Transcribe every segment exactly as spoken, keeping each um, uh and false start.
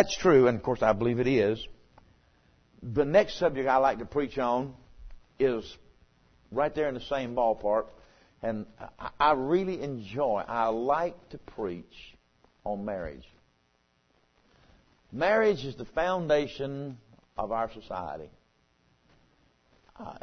That's true, and of course I believe it is. The next subject I like to preach on is right there in the same ballpark. And I really enjoy, I like to preach on marriage. Marriage is the foundation of our society. Uh,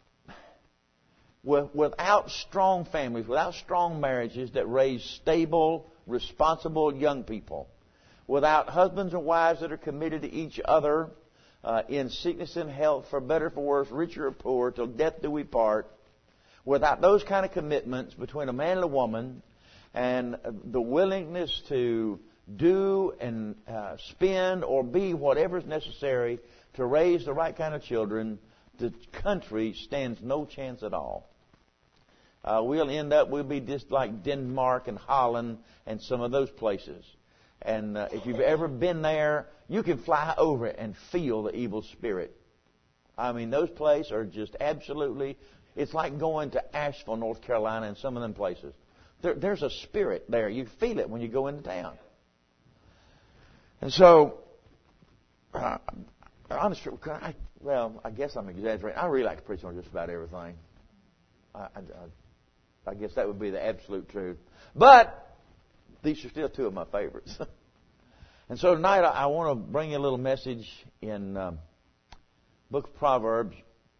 without strong families, without strong marriages that raise stable, responsible young people, without husbands and wives that are committed to each other uh, in sickness and health, for better, for worse, richer or poor, till death do we part, without those kind of commitments between a man and a woman, and the willingness to do and uh, spend or be whatever is necessary to raise the right kind of children, the country stands no chance at all. Uh, we'll end up, we'll be just like Denmark and Holland and some of those places. And uh, if you've ever been there, you can fly over it and feel the evil spirit. I mean, those places are just absolutely... It's like going to Asheville, North Carolina, and some of them places. There, there's a spirit there. You feel it when you go into town. And so, uh, honestly, I, well, I guess I'm exaggerating. I really like to preach on just about everything. I, I, I guess that would be the absolute truth. But these are still two of my favorites. And so tonight I, I want to bring you a little message in um, Book of Proverbs,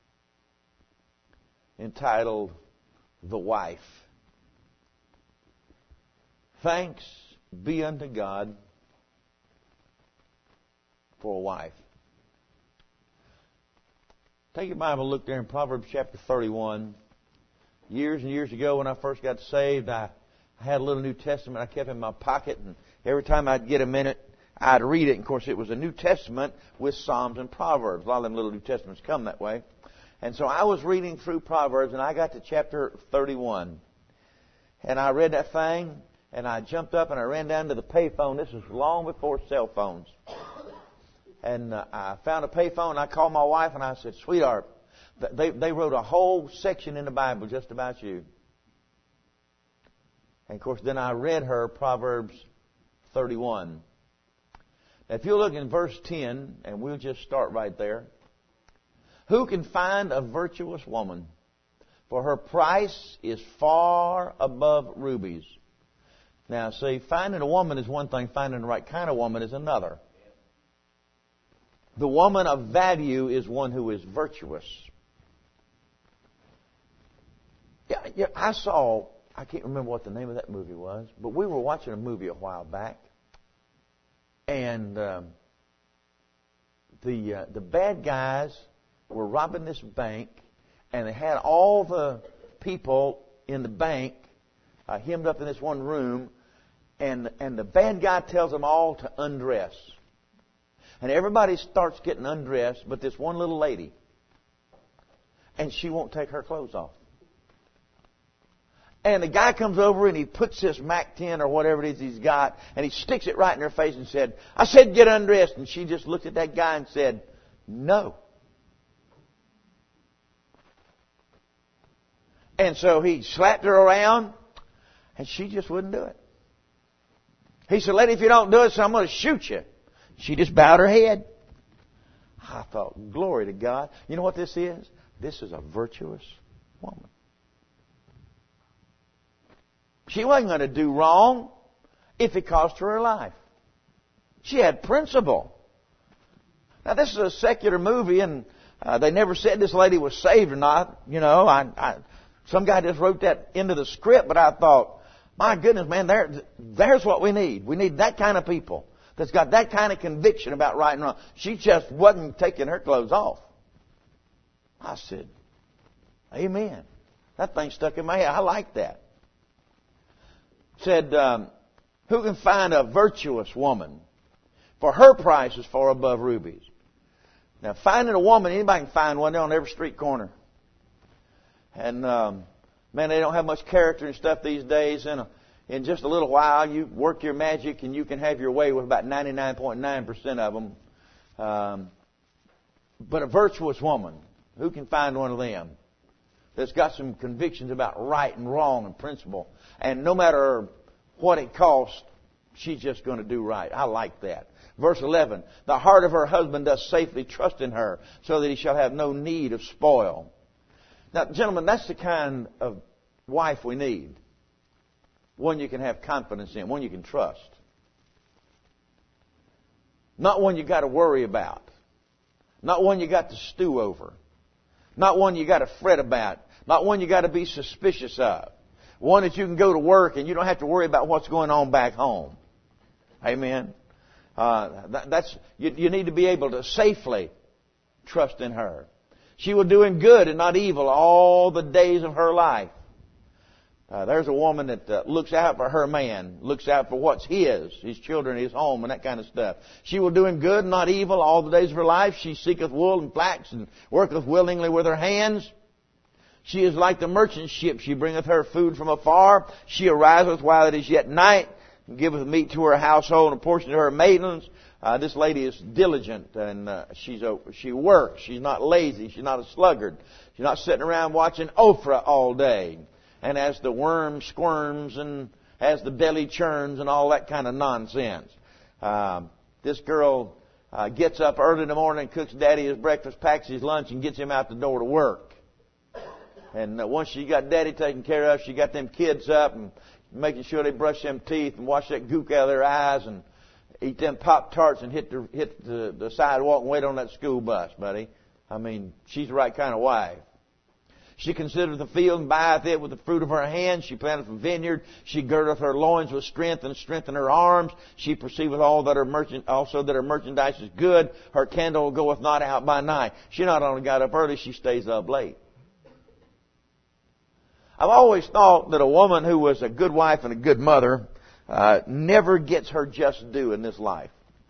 entitled The Wife. Thanks be unto God for a wife. Take your Bible and look there in Proverbs chapter thirty-one. Years and years ago when I first got saved, I, I had a little New Testament I kept in my pocket, and every time I'd get a minute, I'd read it. And of course, it was a New Testament with Psalms and Proverbs. A lot of them little New Testaments come that way. And so I was reading through Proverbs, and I got to chapter thirty-one. And I read that thing, and I jumped up and I ran down to the payphone. This was long before cell phones. And uh, I found a payphone, and I called my wife, and I said, "Sweetheart, they, they wrote a whole section in the Bible just about you." And of course, then I read her Proverbs thirty-one. Now, if you look in verse ten, and we'll just start right there. Who can find a virtuous woman? For her price is far above rubies. Now, see, finding a woman is one thing. Finding the right kind of woman is another. The woman of value is one who is virtuous. Yeah, yeah, I saw, I can't remember what the name of that movie was, but we were watching a movie a while back. And um, the uh, the bad guys were robbing this bank, and they had all the people in the bank uh, hemmed up in this one room, and and the bad guy tells them all to undress. And everybody starts getting undressed, but this one little lady, and she won't take her clothes off. And the guy comes over and he puts this Mac ten or whatever it is he's got, and he sticks it right in her face and said, "I said get undressed." And she just looked at that guy and said, "No." And so he slapped her around, and she just wouldn't do it. He said, "Lady, if you don't do it, so I'm going to shoot you." She just bowed her head. I thought, glory to God. You know what this is? This is a virtuous woman. She wasn't going to do wrong if it cost her her life. She had principle. Now, this is a secular movie, and uh, they never said this lady was saved or not. You know, I, I, some guy just wrote that into the script, but I thought, my goodness, man, there, there's what we need. We need that kind of people that's got that kind of conviction about right and wrong. She just wasn't taking her clothes off. I said, amen. That thing stuck in my head. I like that. Said, um, who can find a virtuous woman? For her price is far above rubies. Now, finding a woman, anybody can find one. They're on every street corner. And, um, man, they don't have much character and stuff these days. And in just a little while, you work your magic and you can have your way with about ninety-nine point nine percent of them. Um, but a virtuous woman, who can find one of them that's got some convictions about right and wrong and principle? And no matter what it costs She's just going to do right. I like that. Verse eleven, the heart of her husband does safely trust in her, so that he shall have no need of spoil. Now, gentlemen, that's the kind of wife we need. One you can have confidence in, one you can trust. Not one you got to worry about. Not one you got to stew over. Not one you got to fret about. Not one you got to be suspicious of. One that you can go to work and you don't have to worry about what's going on back home. Amen. Uh, that, that's you, you need to be able to safely trust in her. She will do him good and not evil all the days of her life. Uh, there's a woman that uh, looks out for her man, looks out for what's his, his children, his home, and that kind of stuff. She will do him good and not evil all the days of her life. She seeketh wool and flax and worketh willingly with her hands. She is like the merchant ship. She bringeth her food from afar. She ariseth while it is yet night, and giveth meat to her household and a portion to her maidens. Uh, this lady is diligent, and uh, she's a, she works. She's not lazy. She's not a sluggard. She's not sitting around watching Oprah all day. And as the worm squirms and as the belly churns and all that kind of nonsense. Um, this girl uh, gets up early in the morning, cooks Daddy his breakfast, packs his lunch, and gets him out the door to work. And uh, once she got Daddy taken care of, she got them kids up and making sure they brush them teeth and wash that gook out of their eyes and eat them Pop-Tarts and hit the hit the, the sidewalk and wait on that school bus, buddy. I mean, she's the right kind of wife. She considereth the field and buyeth it with the fruit of her hands. She planteth a vineyard. She girdeth her loins with strength and strengthen her arms. She perceiveth all that her merchant, also that her merchandise is good. Her candle goeth not out by night. She not only got up early, she stays up late. I've always thought that a woman who was a good wife and a good mother uh, never gets her just due in this life.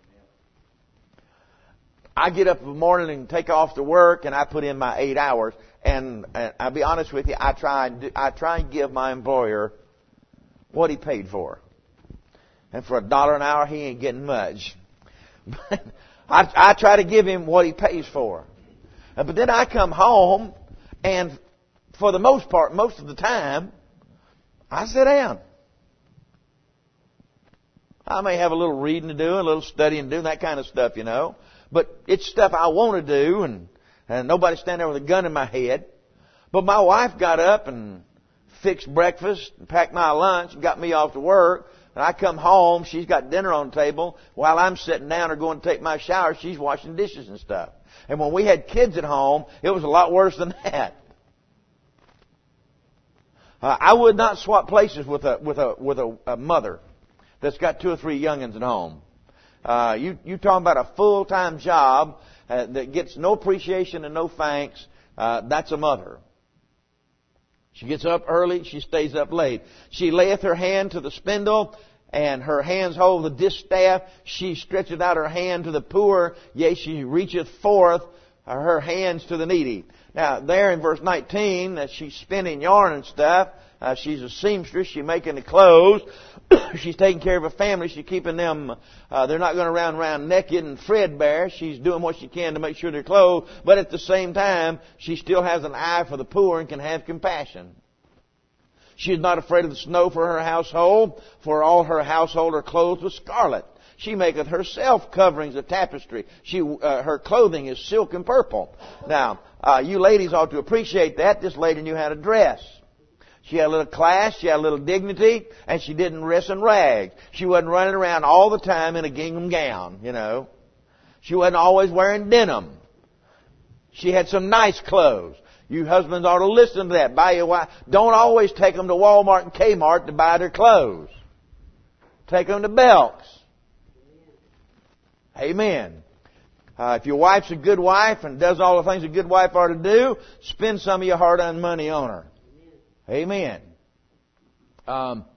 I get up in the morning and take off to work, and I put in my eight hours. And, and I'll be honest with you, I try and do, I try and give my employer what he paid for. And for a dollar an hour, he ain't getting much. But I, I try to give him what he pays for. But then I come home, and for the most part, most of the time, I sit down. I may have a little reading to do, a little studying to do, that kind of stuff, you know. But it's stuff I want to do, and And nobody's standing there with a gun in my head. But my wife got up and fixed breakfast, and packed my lunch, and got me off to work. And I come home, she's got dinner on the table. While I'm sitting down or going to take my shower, she's washing dishes and stuff. And when we had kids at home, it was a lot worse than that. Uh, I would not swap places with a with a with a, a mother that's got two or three youngins at home. Uh, you you talking about a full-time job uh, that gets no appreciation and no thanks? Uh, that's a mother. She gets up early, she stays up late. She layeth her hand to the spindle, and her hands hold the distaff. She stretcheth out her hand to the poor, yea, she reacheth forth her hands to the needy. Now, there in verse nineteen, as she's spinning yarn and stuff, uh, she's a seamstress, she's making the clothes, she's taking care of her family, she's keeping them, uh, they're not going around around naked and threadbare. She's doing what she can to make sure they're clothed, but at the same time, she still has an eye for the poor and can have compassion. She is not afraid of the snow for her household, for all her household are clothed with scarlet. She maketh herself coverings of tapestry. She, uh, her clothing is silk and purple. Now, uh, you ladies ought to appreciate that. This lady knew how to dress. She had a little class, she had a little dignity, and she didn't dress in rags. She wasn't running around all the time in a gingham gown, you know. She wasn't always wearing denim. She had some nice clothes. You husbands ought to listen to that. Buy your wife. Don't always take them to Walmart and Kmart to buy their clothes. Take them to Belk's. Amen. Uh, if your wife's a good wife and does all the things a good wife ought to do, spend some of your hard-earned money on her. Amen. Um,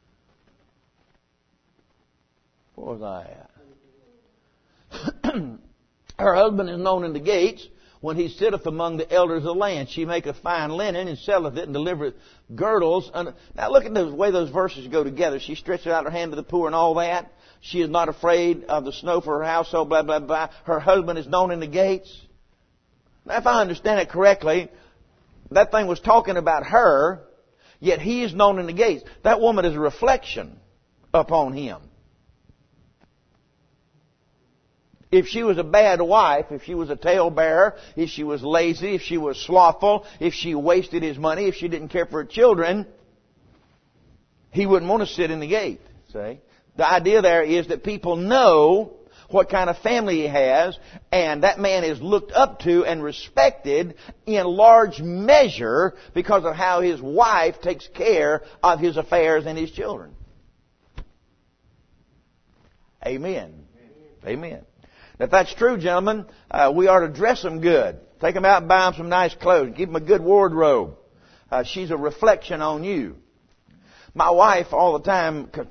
where was I at? Her husband is known in the gates when he sitteth among the elders of the land. She maketh fine linen and selleth it and delivereth girdles. Now look at the way those verses go together. She stretches out her hand to the poor and all that. She is not afraid of the snow for her household, blah, blah, blah. Her husband is known in the gates. Now, if I understand it correctly, that thing was talking about her, yet he is known in the gates. That woman is a reflection upon him. If she was a bad wife, if she was a talebearer, if she was lazy, if she was slothful, if she wasted his money, if she didn't care for her children, he wouldn't want to sit in the gate. See? The idea there is that people know what kind of family he has, and that man is looked up to and respected in large measure because of how his wife takes care of his affairs and his children. Amen. Amen. If that's true, gentlemen, uh, we ought to dress them good. Take them out and buy them some nice clothes. Give them a good wardrobe. Uh, she's a reflection on you. My wife, all the time, 'cause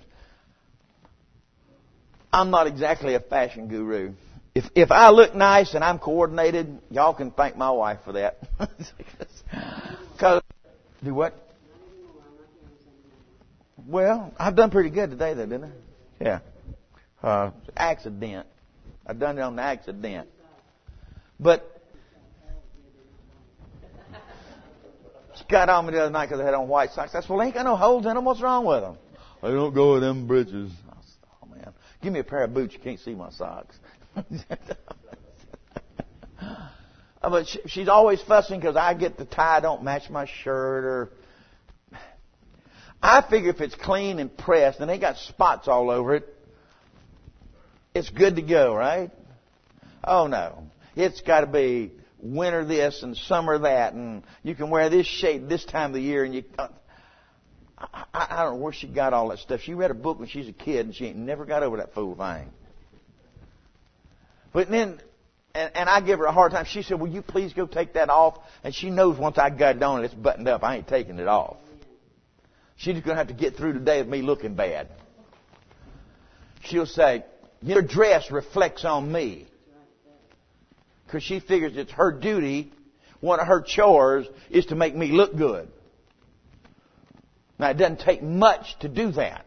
I'm not exactly a fashion guru. If if I look nice and I'm coordinated, y'all can thank my wife for that. Cause, do what? Well, I've done pretty good today, though, didn't I? Yeah. Uh, accident. I've done it on the accident. But she got on me the other night because I had on white socks. I said, well, ain't got no holes in them. What's wrong with them? I don't go with them britches. I said, oh, man. Give me a pair of boots. You can't see my socks. But she, she's always fussing because I get the tie don't match my shirt. Or I figure if it's clean and pressed and they got spots all over it, it's good to go, right? Oh, no. It's got to be winter this and summer that, and you can wear this shade this time of the year. And you, uh, I, I don't know where she got all that stuff. She read a book when she was a kid, and she ain't never got over that fool thing. But then, and, and I give her a hard time. She said, will you please go take that off? And she knows once I got it on, it's buttoned up. I ain't taking it off. She's just going to have to get through today with me looking bad. She'll say, your dress reflects on me. Because she figures it's her duty, one of her chores, is to make me look good. Now, it doesn't take much to do that.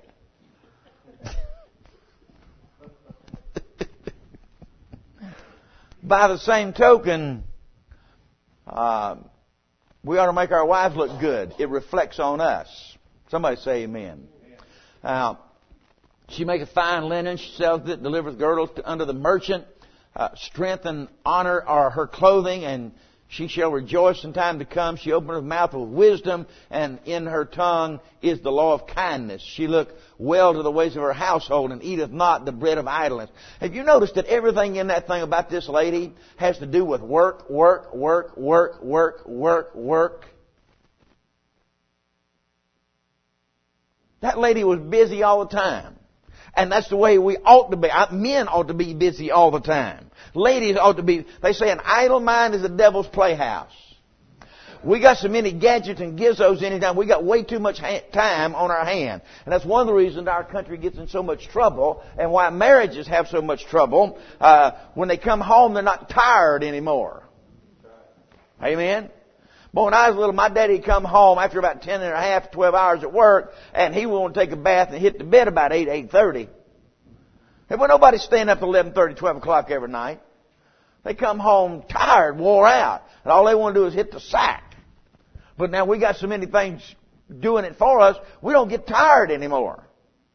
By the same token, uh, we ought to make our wives look good. It reflects on us. Somebody say amen. Now, she maketh fine linen, she sells it, delivereth girdles to, unto the merchant. Uh, strength and honor are her clothing, and she shall rejoice in time to come. She openeth her mouth with wisdom, and in her tongue is the law of kindness. She looketh well to the ways of her household, and eateth not the bread of idleness. Have you noticed that everything in that thing about this lady has to do with work, work, work, work, work, work, work? That lady was busy all the time. And that's the way we ought to be. Men ought to be busy all the time. Ladies ought to be, they say an idle mind is the devil's playhouse. We got so many gadgets and gizmos anytime. We got way too much ha- time on our hand. And that's one of the reasons our country gets in so much trouble and why marriages have so much trouble. Uh, when they come home, they're not tired anymore. Amen? But when I was little, my daddy would come home after about ten and a half, twelve hours at work, and he would want to take a bath and hit the bed about eight, eight thirty. There wasn't nobody staying up till eleven thirty, twelve o'clock every night. They come home tired, wore out, and all they want to do is hit the sack. But now we got so many things doing it for us, we don't get tired anymore.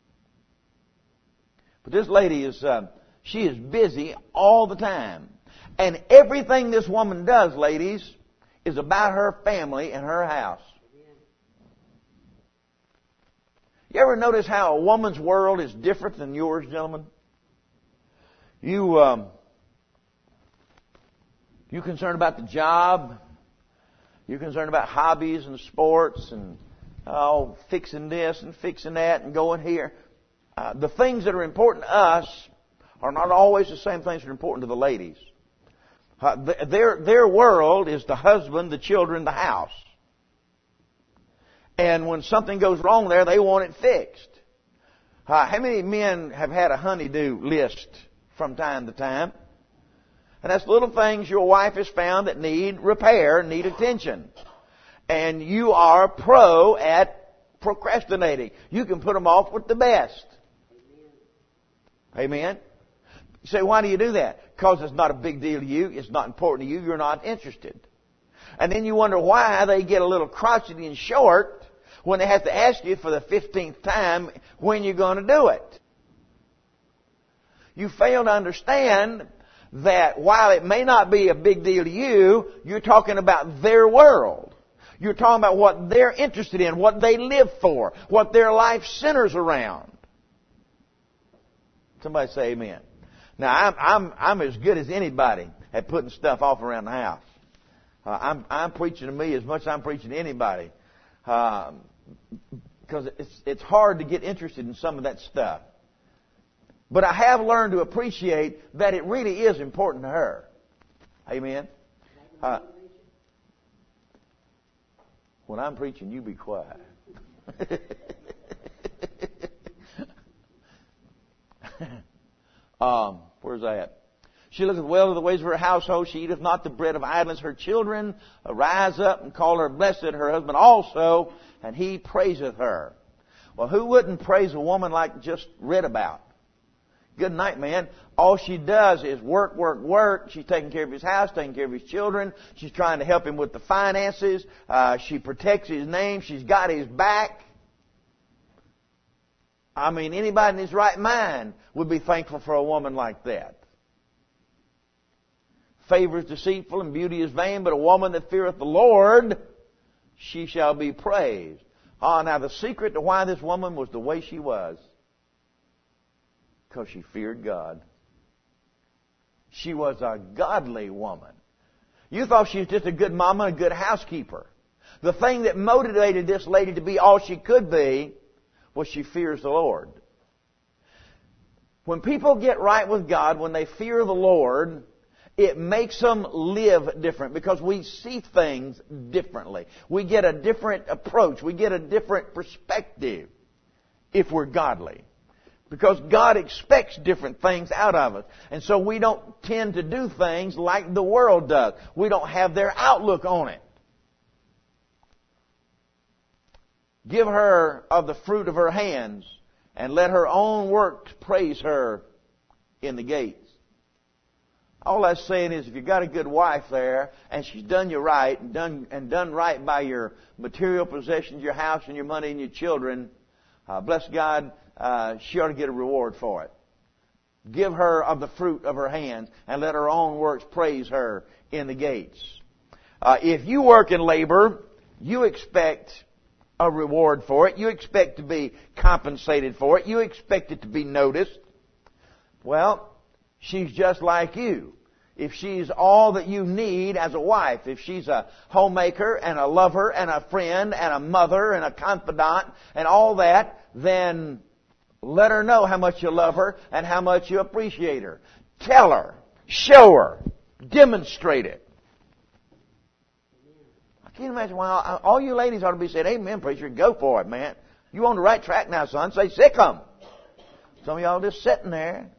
But this lady is, uh, she is busy all the time. And everything this woman does, ladies, is about her family and her house. You ever notice how a woman's world is different than yours, gentlemen? You, um, you concerned about the job. You're concerned about hobbies and sports and oh, fixing this and fixing that and going here. Uh, the things that are important to us are not always the same things that are important to the ladies. Uh, th- their their world is the husband, the children, the house. And when something goes wrong there, they want it fixed. Uh, how many men have had a honey-do list from time to time? And that's little things your wife has found that need repair, need attention. And you are pro at procrastinating. You can put them off with the best. Amen? Amen? You say, why do you do that? Because it's not a big deal to you. It's not important to you. You're not interested. And then you wonder why they get a little crotchety and short when they have to ask you for the fifteenth time when you're going to do it. You fail to understand that while it may not be a big deal to you, you're talking about their world. You're talking about what they're interested in, what they live for, what their life centers around. Somebody say amen. Now, I'm, I'm, I'm as good as anybody at putting stuff off around the house. Uh, I'm, I'm preaching to me as much as I'm preaching to anybody. Um, because it's, it's hard to get interested in some of that stuff. But I have learned to appreciate that it really is important to her. Amen. Uh, when I'm preaching, you be quiet. um, where's that? She looketh well to the ways of her household. She eateth not the bread of idleness. Her children arise up and call her blessed. Her husband also, and he praiseth her. Well, who wouldn't praise a woman like just read about? Good night, man. All she does is work, work, work. She's taking care of his house, taking care of his children. She's trying to help him with the finances. Uh, she protects his name. She's got his back. I mean, anybody in his right mind would be thankful for a woman like that. Favor is deceitful and beauty is vain, but a woman that feareth the Lord, she shall be praised. Ah, now the secret to why this woman was the way she was, because she feared God. She was a godly woman. You thought she was just a good mama, a good housekeeper. The thing that motivated this lady to be all she could be was she fears the Lord. When people get right with God, when they fear the Lord, it makes them live different because we see things differently. We get a different approach. We get a different perspective if we're godly. Because God expects different things out of us. And so we don't tend to do things like the world does. We don't have their outlook on it. Give her of the fruit of her hands, and let her own works praise her in the gates. All that's saying is if you've got a good wife there, and she's done you right, and done, and done right by your material possessions, your house and your money and your children, uh, bless God, Uh, she ought to get a reward for it. Give her of the fruit of her hands, and let her own works praise her in the gates. Uh, if you work in labor, you expect a reward for it. You expect to be compensated for it. You expect it to be noticed. Well, she's just like you. If she's all that you need as a wife, if she's a homemaker and a lover and a friend and a mother and a confidant and all that, then let her know how much you love her and how much you appreciate her. Tell her. Show her. Demonstrate it. I can't imagine why all, all you ladies ought to be saying, amen, preacher, go for it, man. You on the right track now, son. Say, sick 'em. Some of y'all just sitting there.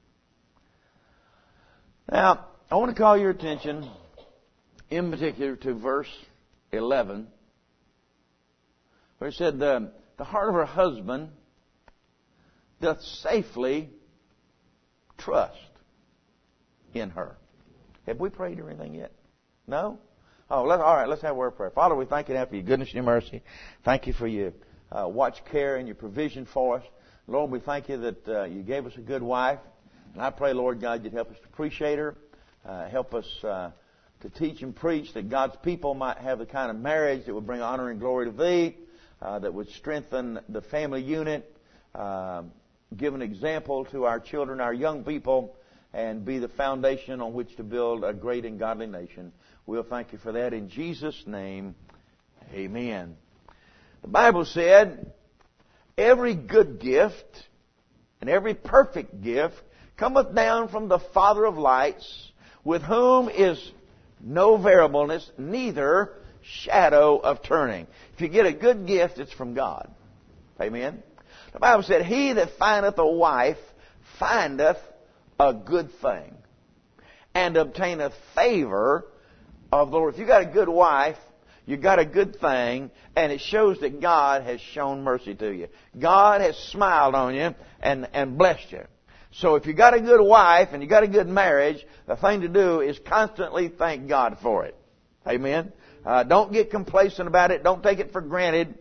Now, I want to call your attention in particular to verse eleven, where it said, the, the heart of her husband doth safely trust in her. Have we prayed or anything yet? No? Oh, let's, all right, let's have a word of prayer. Father, we thank you now for your goodness and your mercy. Thank you for your uh, watch care and your provision for us. Lord, we thank you that uh, you gave us a good wife. And I pray, Lord God, you'd help us to appreciate her. Uh, help us uh, to teach and preach that God's people might have the kind of marriage that would bring honor and glory to Thee, uh, that would strengthen the family unit, uh, give an example to our children, our young people, and be the foundation on which to build a great and godly nation. We'll thank you for that in Jesus' name. Amen. The Bible said, every good gift and every perfect gift cometh down from the Father of lights, with whom is no variableness, neither shadow of turning. If you get a good gift, it's from God. Amen. The Bible said, he that findeth a wife findeth a good thing, and obtaineth favor of the Lord. If you got a good wife, you got a good thing, and it shows that God has shown mercy to you. God has smiled on you and, and blessed you. So if you got a good wife and you got a good marriage, the thing to do is constantly thank God for it. Amen. Uh, don't get complacent about it. Don't take it for granted.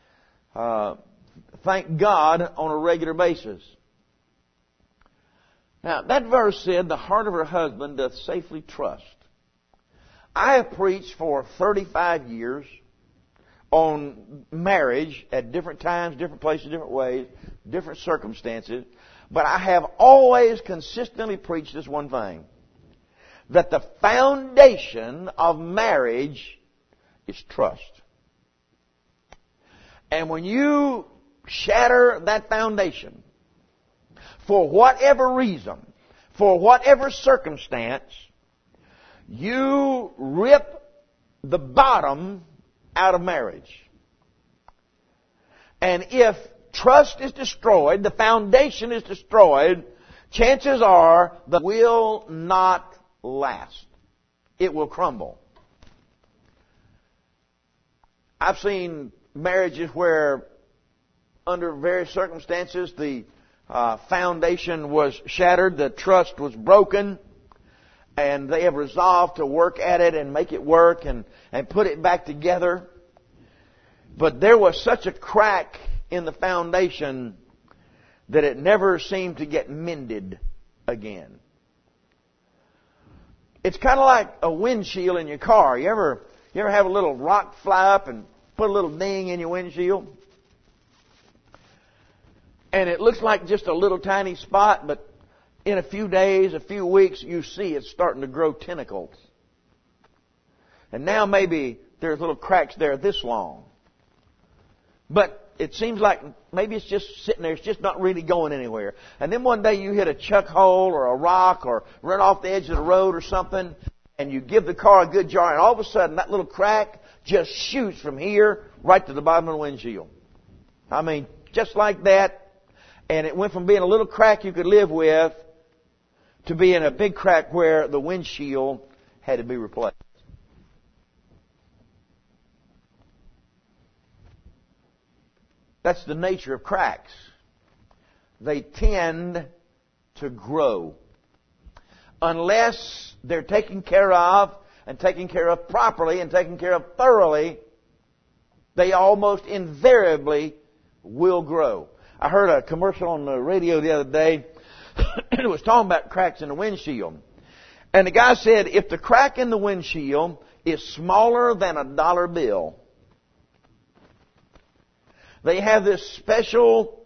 Uh, Thank God on a regular basis. Now, that verse said, the heart of her husband doth safely trust. I have preached for thirty-five years on marriage at different times, different places, different ways, different circumstances. But I have always consistently preached this one thing, that the foundation of marriage is trust. And when you shatter that foundation, for whatever reason, for whatever circumstance, you rip the bottom out of marriage. And if trust is destroyed, the foundation is destroyed, chances are that will not last. It will crumble. I've seen marriages where, under various circumstances, the uh, foundation was shattered, the trust was broken, and they have resolved to work at it and make it work and, and put it back together. But there was such a crack in the foundation that it never seemed to get mended again. It's kind of like a windshield in your car. You ever, you ever have a little rock fly up and put a little ding in your windshield? And it looks like just a little tiny spot, but in a few days, a few weeks, you see it's starting to grow tentacles. And now maybe there's little cracks there this long. But it seems like maybe it's just sitting there. It's just not really going anywhere. And then one day you hit a chuck hole or a rock or run off the edge of the road or something, and you give the car a good jar, and all of a sudden that little crack just shoots from here right to the bottom of the windshield. I mean, just like that. And it went from being a little crack you could live with to being a big crack where the windshield had to be replaced. That's the nature of cracks. They tend to grow. Unless they're taken care of and taken care of properly and taken care of thoroughly, they almost invariably will grow. I heard a commercial on the radio the other day, and it was talking about cracks in the windshield. And the guy said, if the crack in the windshield is smaller than a dollar bill, they have this special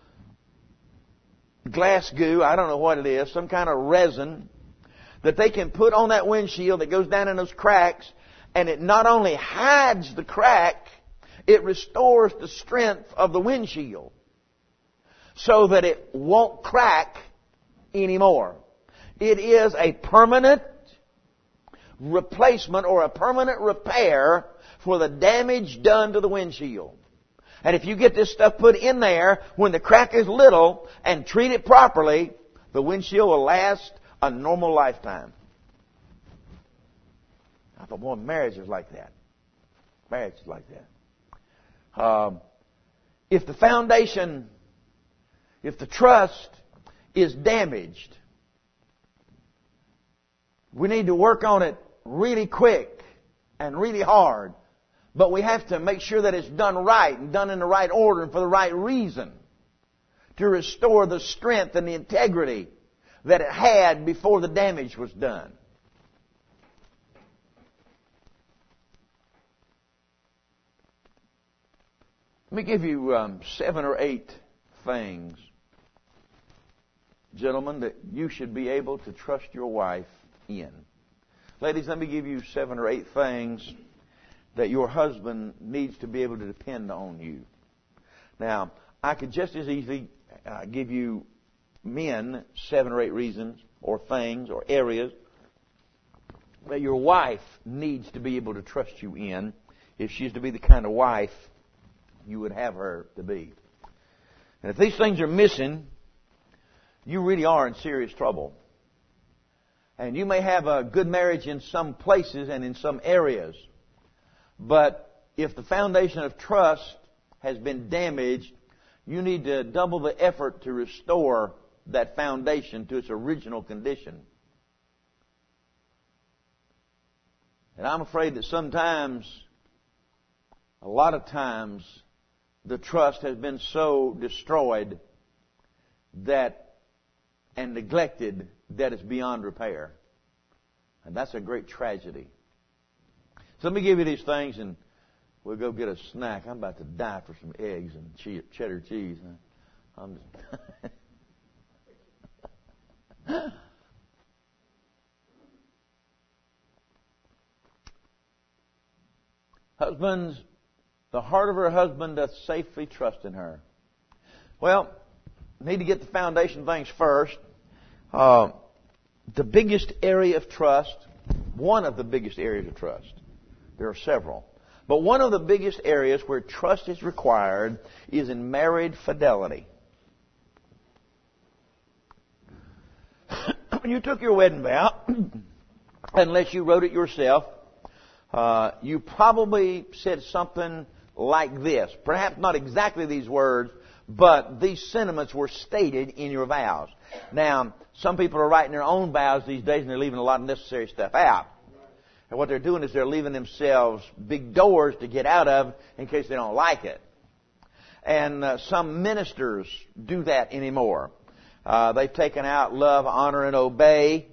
glass goo, I don't know what it is, some kind of resin, that they can put on that windshield that goes down in those cracks, and it not only hides the crack, it restores the strength of the windshield so that it won't crack anymore. It is a permanent replacement or a permanent repair for the damage done to the windshield. And if you get this stuff put in there when the crack is little and treat it properly, the windshield will last a normal lifetime. I thought, boy, marriage is like that. Marriage is like that. Um, if the foundation, if the trust is damaged, we need to work on it really quick and really hard. But we have to make sure that it's done right and done in the right order and for the right reason to restore the strength and the integrity that it had before the damage was done. Let me give you um, seven or eight things, gentlemen, that you should be able to trust your wife in. Ladies, let me give you seven or eight things that your husband needs to be able to depend on you. Now, I could just as easily uh, give you men seven or eight reasons or things or areas that your wife needs to be able to trust you in if she's to be the kind of wife you would have her to be. And if these things are missing, you really are in serious trouble. And you may have a good marriage in some places and in some areas, but if the foundation of trust has been damaged, you need to double the effort to restore that foundation to its original condition. And I'm afraid that sometimes, a lot of times, the trust has been so destroyed that and neglected that is beyond repair. And that's a great tragedy. So let me give you these things and we'll go get a snack. I'm about to die for some eggs and che- cheddar cheese. I'm just Husbands, the heart of her husband doth safely trust in her. Well, need to get the foundation things first. Uh, the biggest area of trust, one of the biggest areas of trust, there are several, but one of the biggest areas where trust is required is in married fidelity. When you took your wedding vow, unless you wrote it yourself, uh, you probably said something like this. Perhaps not exactly these words, but these sentiments were stated in your vows. Now, some people are writing their own vows these days and they're leaving a lot of necessary stuff out. And what they're doing is they're leaving themselves big doors to get out of in case they don't like it. And uh, some ministers do that anymore. Uh, they've taken out love, honor, and obey.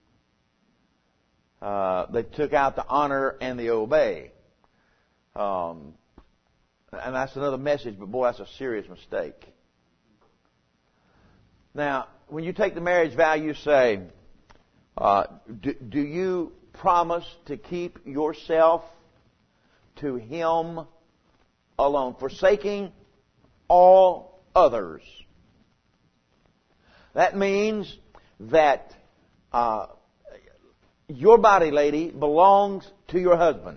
Uh, they took out the honor and the obey. Um, and that's another message, but boy, that's a serious mistake. Now, when you take the marriage vow, you say, uh, do, do you promise to keep yourself to Him alone, forsaking all others? That means that uh, your body, lady, belongs to your husband.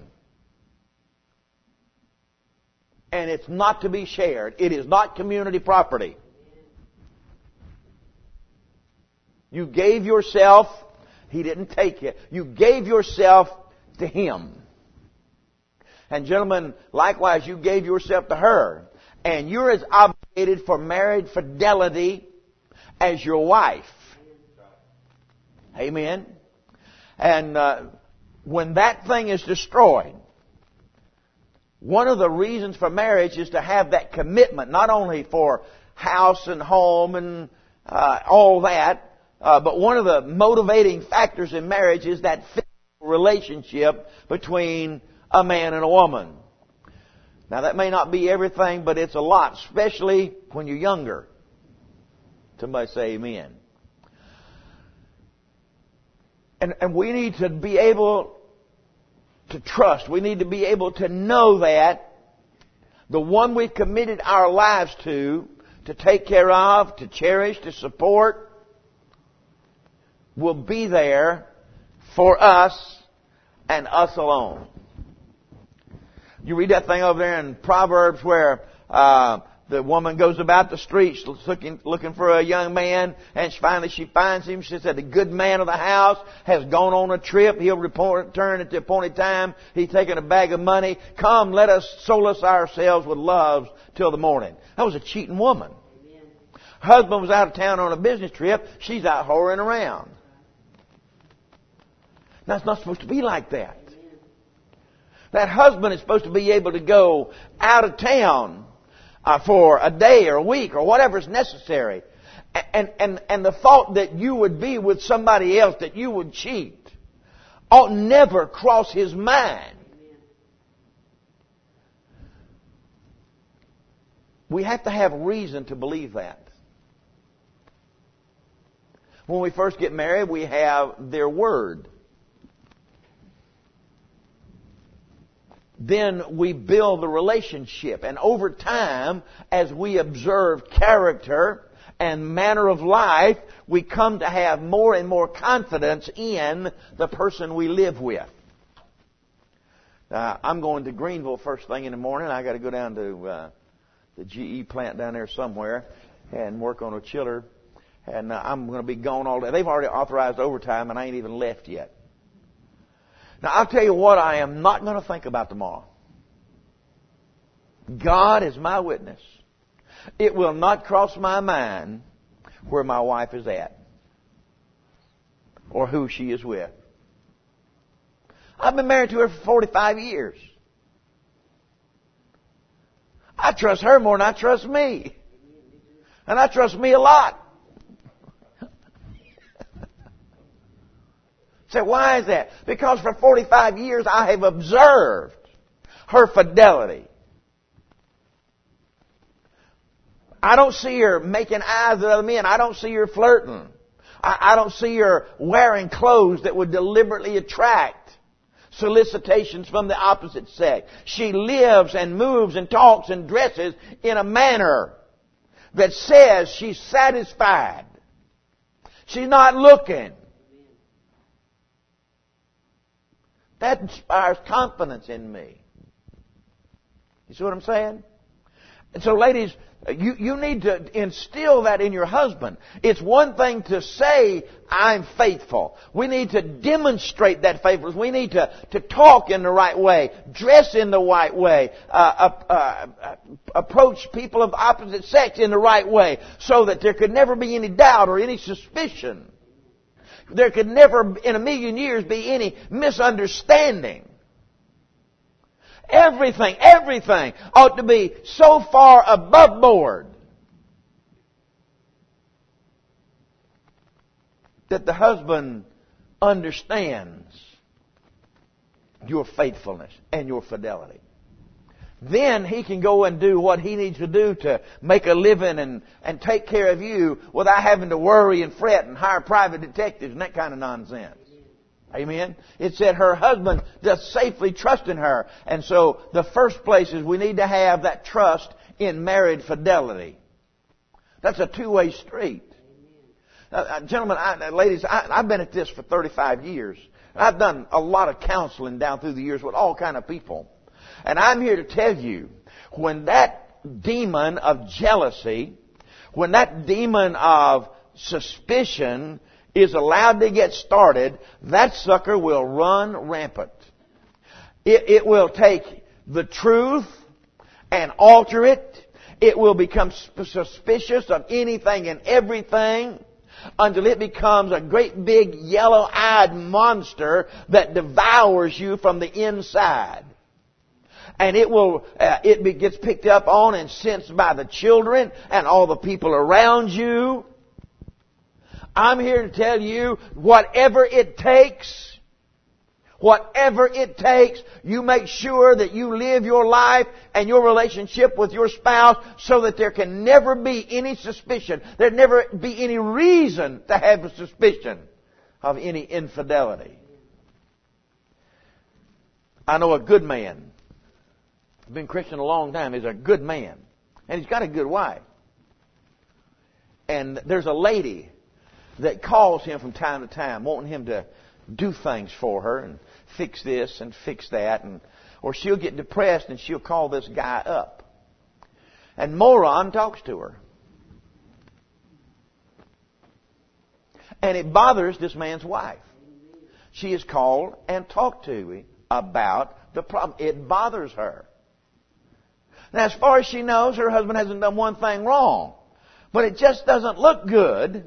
And it's not to be shared. It is not community property. You gave yourself, He didn't take it. You gave yourself to Him. And gentlemen, likewise, you gave yourself to her. And you're as obligated for married fidelity as your wife. Amen. And uh, when that thing is destroyed, one of the reasons for marriage is to have that commitment, not only for house and home and uh, all that, uh, but one of the motivating factors in marriage is that physical relationship between a man and a woman. Now that may not be everything, but it's a lot, especially when you're younger. Somebody say amen. And, and we need to be able to trust. We need to be able to know that the one we've committed our lives to, to take care of, to cherish, to support, will be there for us and us alone. You read that thing over there in Proverbs where uh, the woman goes about the streets looking, looking for a young man, and finally she finds him. She said, the good man of the house has gone on a trip. He'll report, return at the appointed time. He's taken a bag of money. Come, let us solace ourselves with loves till the morning. That was a cheating woman. Amen. Husband was out of town on a business trip. She's out whoring around. Now, it's not supposed to be like that. Amen. That husband is supposed to be able to go out of town Uh, for a day or a week or whatever is necessary. And, and, and the thought that you would be with somebody else, that you would cheat, ought never cross his mind. We have to have reason to believe that. When we first get married, we have their word. Then we build the relationship. And over time, as we observe character and manner of life, we come to have more and more confidence in the person we live with. Uh, I'm going to Greenville first thing in the morning. I got to go down to uh, the G E plant down there somewhere and work on a chiller. And uh, I'm going to be gone all day. They've already authorized overtime, and I ain't even left yet. Now, I'll tell you what I am not going to think about tomorrow. God is my witness. It will not cross my mind where my wife is at or who she is with. I've been married to her for forty-five years. I trust her more than I trust me. And I trust me a lot. Say, why is that? Because for forty-five years I have observed her fidelity. I don't see her making eyes at other men. I don't see her flirting. I, I don't see her wearing clothes that would deliberately attract solicitations from the opposite sex. She lives and moves and talks and dresses in a manner that says she's satisfied. She's not looking. That inspires confidence in me. You see what I'm saying? And so, ladies, you, you need to instill that in your husband. It's one thing to say, I'm faithful. We need to demonstrate that faithfulness. We need to, to talk in the right way, dress in the right way, uh, uh, uh, approach people of opposite sex in the right way, so that there could never be any doubt or any suspicion. There could never, in a million years, be any misunderstanding. Everything, everything ought to be so far above board that the husband understands your faithfulness and your fidelity. Then he can go and do what he needs to do to make a living and, and take care of you without having to worry and fret and hire private detectives and that kind of nonsense. Amen. It said her husband does safely trust in her. And so the first place is we need to have that trust in married fidelity. That's a two-way street. Uh, gentlemen, I, ladies, I, I've been at this for thirty-five years. I've done a lot of counseling down through the years with all kind of people. And I'm here to tell you, when that demon of jealousy, when that demon of suspicion is allowed to get started, that sucker will run rampant. It, it will take the truth and alter it. It will become suspicious of anything and everything until it becomes a great big yellow-eyed monster that devours you from the inside. And it will, uh, it be, gets picked up on and sensed by the children and all the people around you. I'm here to tell you, whatever it takes, whatever it takes, you make sure that you live your life and your relationship with your spouse so that there can never be any suspicion. There never be any reason to have a suspicion of any infidelity. I know a good man. I've been Christian a long time. He's a good man. And he's got a good wife. And there's a lady that calls him from time to time, wanting him to do things for her and fix this and fix that. And or she'll get depressed and she'll call this guy up. And Moron talks to her. And it bothers this man's wife. She is called and talked to him about the problem. It bothers her. Now, as far as she knows, her husband hasn't done one thing wrong. But it just doesn't look good.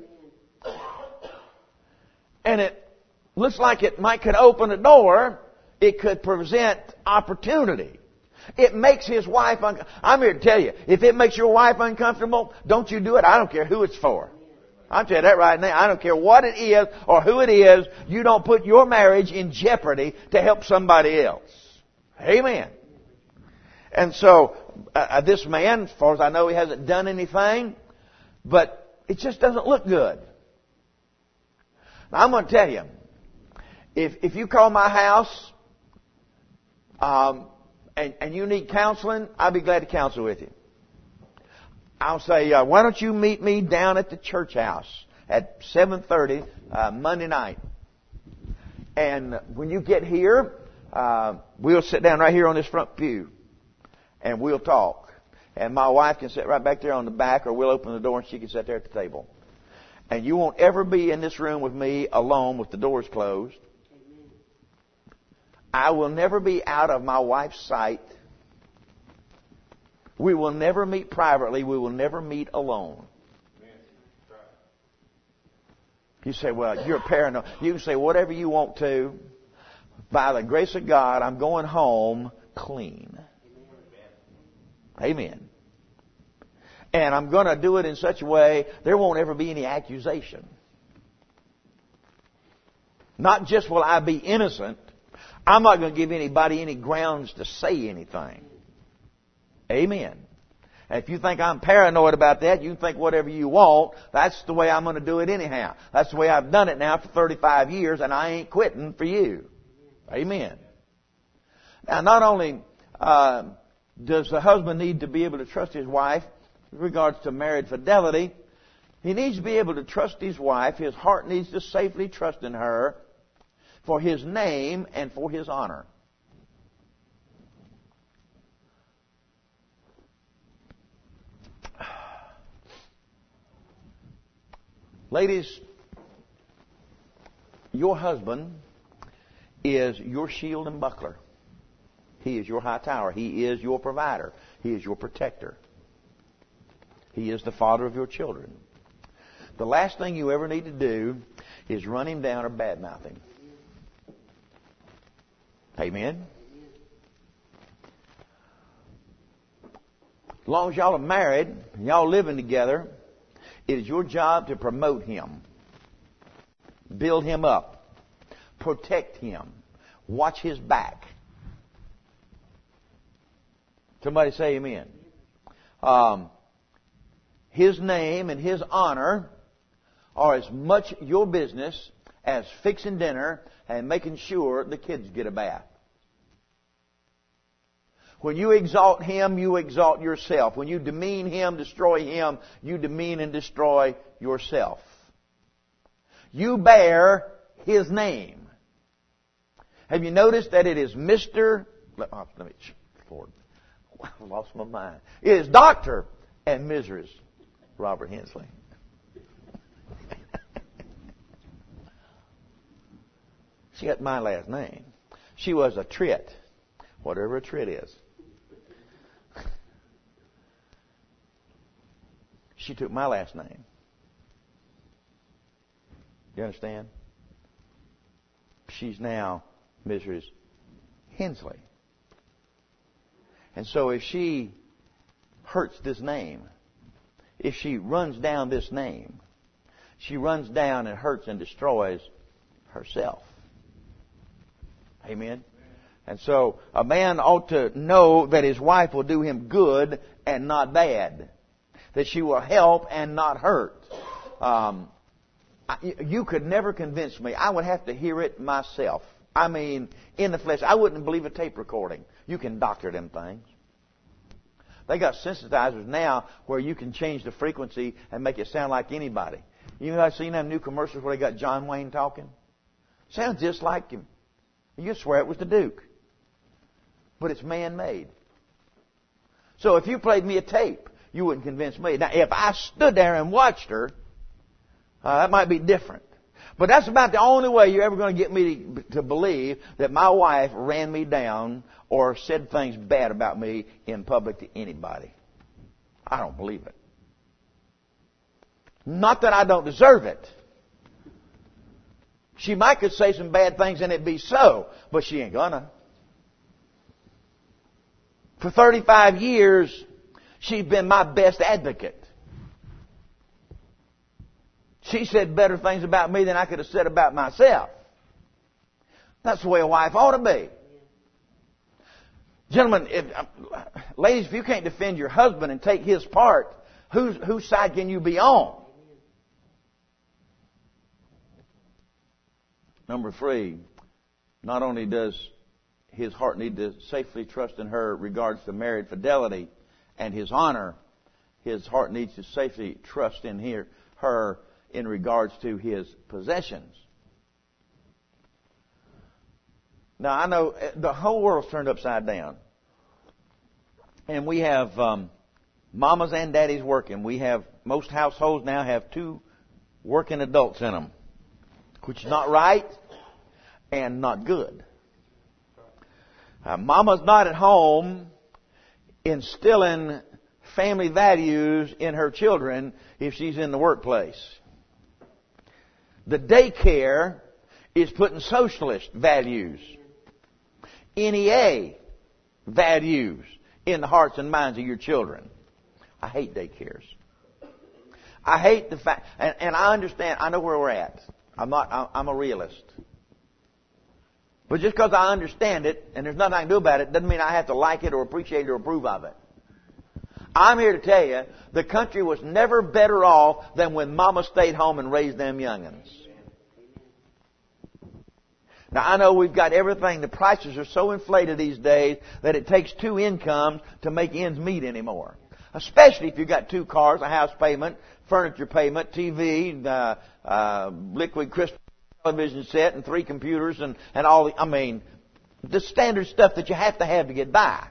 And it looks like it might could open a door. It could present opportunity. It makes his wife uncomfortable. I'm here to tell you, if it makes your wife uncomfortable, don't you do it. I don't care who it's for. I'll tell you that right now. I don't care what it is or who it is. You don't put your marriage in jeopardy to help somebody else. Amen. And so, uh, this man, as far as I know, he hasn't done anything, but it just doesn't look good. Now, I'm going to tell you, if if you call my house um, and, and you need counseling, I'll be glad to counsel with you. I'll say, uh, why don't you meet me down at the church house at seven thirty uh, Monday night? And when you get here, uh, we'll sit down right here on this front pew. And we'll talk. And my wife can sit right back there on the back, or we'll open the door and she can sit there at the table. And you won't ever be in this room with me alone with the doors closed. I will never be out of my wife's sight. We will never meet privately. We will never meet alone. You say, well, you're paranoid. You can say whatever you want to. By the grace of God, I'm going home clean. Amen. And I'm going to do it in such a way there won't ever be any accusation. Not just will I be innocent, I'm not going to give anybody any grounds to say anything. Amen. And if you think I'm paranoid about that, you can think whatever you want. That's the way I'm going to do it anyhow. That's the way I've done it now for thirty-five years, and I ain't quitting for you. Amen. Now, not only uh, does the husband need to be able to trust his wife with regards to married fidelity, he needs to be able to trust his wife. His heart needs to safely trust in her for his name and for his honor. Ladies, your husband is your shield and buckler. He is your high tower. He is your provider. He is your protector. He is the father of your children. The last thing you ever need to do is run him down or badmouth him. Amen? As long as y'all are married and y'all living together, it is your job to promote him, build him up, protect him, watch his back. Somebody say amen. Um, his name and his honor are as much your business as fixing dinner and making sure the kids get a bath. When you exalt him, you exalt yourself. When you demean him, destroy him, you demean and destroy yourself. You bear his name. Have you noticed that it is Mister Let, oh, let me, Lord, I lost my mind. It is Doctor and Missus Robert Hensley. She got my last name. She was a Tritt, whatever a Tritt is. She took my last name. You understand? She's now Missus Hensley. And so if she hurts this name, if she runs down this name, she runs down and hurts and destroys herself. Amen? And so a man ought to know that his wife will do him good and not bad. That she will help and not hurt. Um, you could never convince me. I would have to hear it myself. I mean, in the flesh. I wouldn't believe a tape recording. You can doctor them things. They got sensitizers now where you can change the frequency and make it sound like anybody. You know, I've seen them new commercials where they got John Wayne talking. Sounds just like him. You swear it was the Duke. But it's man-made. So if you played me a tape, you wouldn't convince me. Now, if I stood there and watched her, uh, that might be different. But that's about the only way you're ever going to get me to, to believe that my wife ran me down or said things bad about me in public to anybody. I don't believe it. Not that I don't deserve it. She might could say some bad things and it'd be so, but she ain't gonna. For thirty-five years, she's been my best advocate. She said better things about me than I could have said about myself. That's the way a wife ought to be. Gentlemen, if, uh, ladies, if you can't defend your husband and take his part, whose, whose side can you be on? Number three, not only does his heart need to safely trust in her regards to married fidelity and his honor, his heart needs to safely trust in her, her in regards to his possessions. Now, I know the whole world's turned upside down. And we have um, mamas and daddies working. We have, most households now have two working adults in them, which is not right and not good. Uh, mama's not at home instilling family values in her children if she's in the workplace. The daycare is putting socialist values, N E A values in the hearts and minds of your children. I hate daycares. I hate the fact, and, and I understand, I know where we're at. I'm not, I'm a realist. But just because I understand it, and there's nothing I can do about it, doesn't mean I have to like it or appreciate it or approve of it. I'm here to tell you, the country was never better off than when Mama stayed home and raised them young'uns. Now, I know we've got everything. The prices are so inflated these days that it takes two incomes to make ends meet anymore. Especially if you've got two cars, a house payment, furniture payment, T V, uh, uh, liquid crystal television set, and three computers, and, and all the, I mean, the standard stuff that you have to have to get by.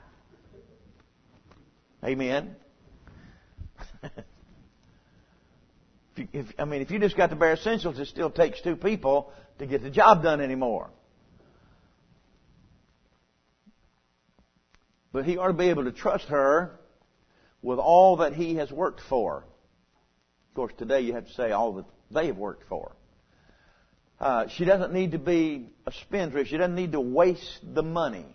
Amen. if you, if, I mean, if you just got the bare essentials, it still takes two people to get the job done anymore. But he ought to be able to trust her with all that he has worked for. Of course, today you have to say all that they have worked for. Uh, she doesn't need to be a spendthrift. She doesn't need to waste the money.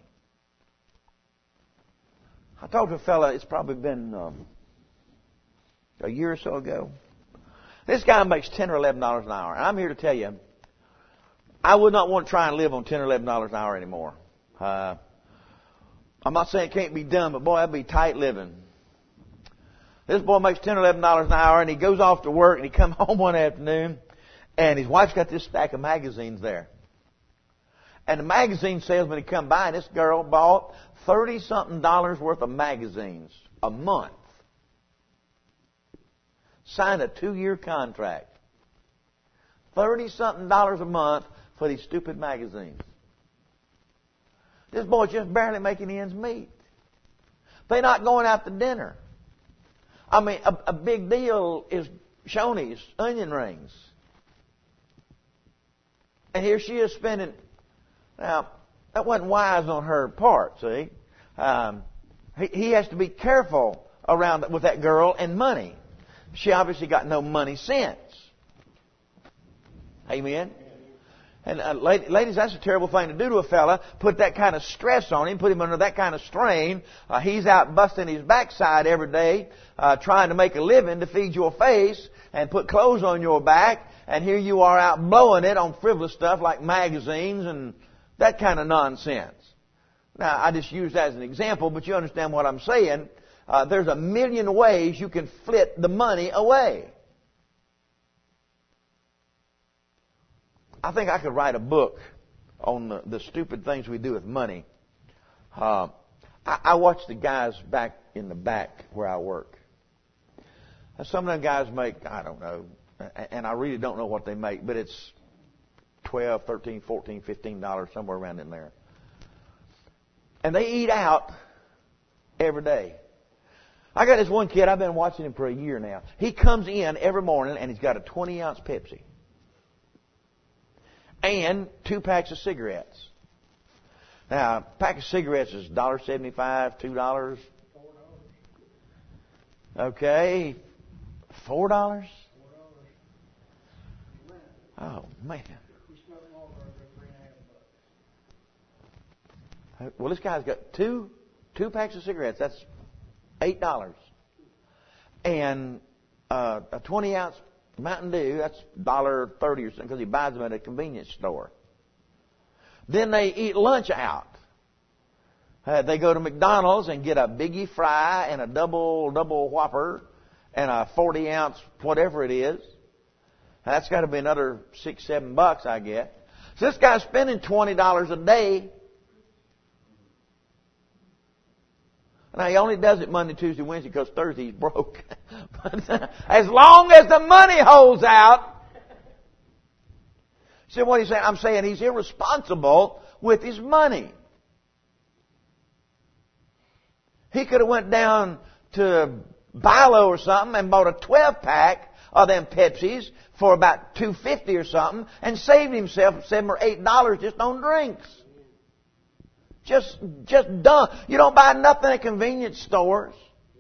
I talked to a fella, it's probably been um, a year or so ago. This guy makes ten or eleven dollars an hour. And I'm here to tell you, I would not want to try and live on ten or eleven dollars an hour anymore. Uh, I'm not saying it can't be done, but boy, that'd be tight living. This boy makes ten or eleven dollars an hour, and he goes off to work, and he comes home one afternoon, and his wife's got this stack of magazines there. And the magazine salesman had come by, and this girl bought thirty-something dollars worth of magazines a month. Signed a two-year contract. thirty-something dollars a month for these stupid magazines. This boy's just barely making ends meet. They're not going out to dinner. I mean, a, a big deal is Shoney's onion rings. And here she is spending... Now, that wasn't wise on her part, see. Um, he, he has to be careful around with that girl and money. She obviously got no money sense. Amen? And uh, ladies, that's a terrible thing to do to a fella. Put that kind of stress on him. Put him under that kind of strain. Uh, he's out busting his backside every day, uh, trying to make a living to feed your face and put clothes on your back. And here you are out blowing it on frivolous stuff like magazines and that kind of nonsense. Now, I just use that as an example, but you understand what I'm saying. Uh, there's a million ways you can flit the money away. I think I could write a book on the, the stupid things we do with money. Uh, I, I watch the guys back in the back where I work. Some of them guys make, I don't know, and I really don't know what they make, but it's twelve, thirteen, fourteen, fifteen dollars, somewhere around in there. And they eat out every day. I got this one kid, I've been watching him for a year now. He comes in every morning and he's got a twenty ounce Pepsi. And two packs of cigarettes. Now, a pack of cigarettes is one dollar seventy-five, two dollars. Okay. Four dollars? Oh, man. Well, this guy's got two two packs of cigarettes. That's eight dollars. And uh, a twenty ounce Mountain Dew, that's one dollar thirty or something, because he buys them at a convenience store. Then they eat lunch out. Uh, they go to McDonald's and get a biggie fry and a double double Whopper and a forty ounce whatever it is. That's got to be another six, seven bucks, I get. So this guy's spending twenty dollars a day. Now, he only does it Monday, Tuesday, Wednesday because Thursday he's broke. But as long as the money holds out. See what he's saying? I'm saying he's irresponsible with his money. He could have went down to Bilo or something and bought a twelve pack of them Pepsis for about two fifty or something and saved himself seven or eight dollars just on drinks. Just, just dumb. You don't buy nothing at convenience stores.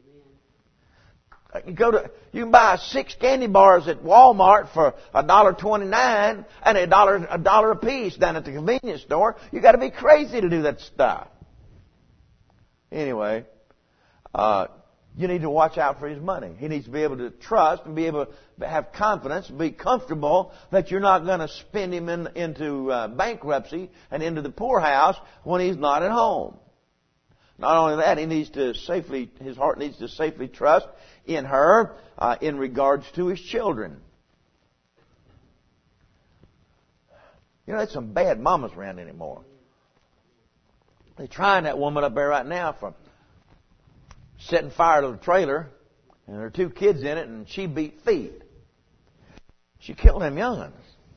You go to, you can buy six candy bars at Walmart for a dollar twenty-nine and a dollar, a dollar a piece down at the convenience store. You got to be crazy to do that stuff. Anyway, uh, You need to watch out for his money. He needs to be able to trust and be able to have confidence, be comfortable that you're not going to spend him in, into uh, bankruptcy and into the poorhouse when he's not at home. Not only that, he needs to safely, his heart needs to safely trust in her uh, in regards to his children. You know, there's some bad mamas around anymore. They're trying that woman up there right now for setting fire to the trailer, and there are two kids in it, and she beat feet. She killed them young'uns.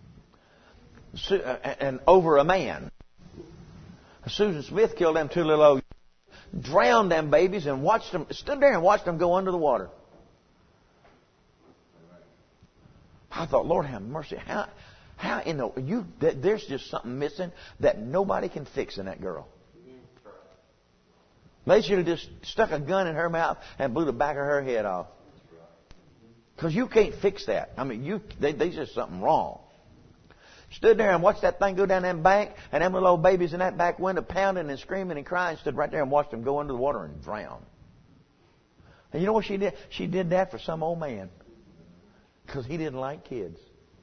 And over a man. Susan Smith killed them two little old, drowned them babies, and watched them, stood there and watched them go under the water. I thought, Lord have mercy. How, how in the, you, there's just something missing that nobody can fix in that girl. They should have just stuck a gun in her mouth and blew the back of her head off. Because you can't fix that. I mean, you they, there's just something wrong. Stood there and watched that thing go down that bank, and them little old babies in that back window pounding and screaming and crying. Stood right there and watched them go under the water and drown. And you know what she did? She did that for some old man. Because he didn't like kids.